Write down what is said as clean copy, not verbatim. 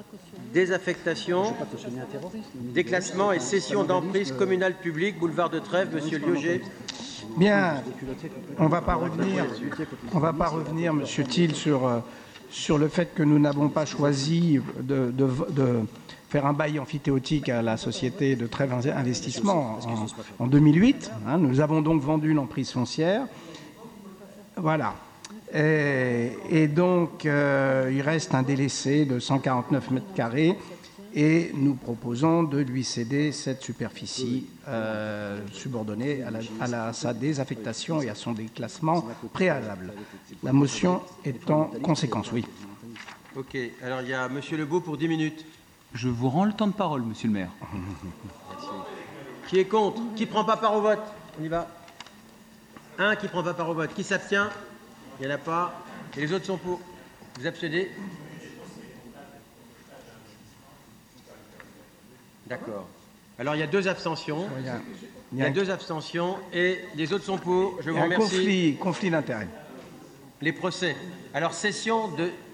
désaffectation, déclassement et cession d'emprise communale publique, boulevard de Trèves, monsieur Liogé. Bien, on ne va pas revenir, monsieur Thiel, sur le fait que nous n'avons pas choisi de faire un bail amphithéotique à la société de Trèves Investissement en 2008. Nous avons donc vendu une emprise foncière. Voilà. Et donc, il reste un délaissé de 149 mètres carrés et nous proposons de lui céder cette superficie subordonnée à sa désaffectation et à son déclassement préalable. La motion est en conséquence, oui. Ok, alors il y a monsieur Lebeau pour 10 minutes. Je vous rends le temps de parole, monsieur le maire. Merci. Qui est contre? Qui ne prend pas part au vote? On y va. Un qui ne prend pas part au vote. Qui s'abstient? Il n'y en a pas. Et les autres sont pour. Vous abstenez? D'accord. Alors il y a 2 abstentions. Il y a 2 abstentions et les autres sont pour. Je vous remercie. Conflit d'intérêts. Les procès. Alors, session de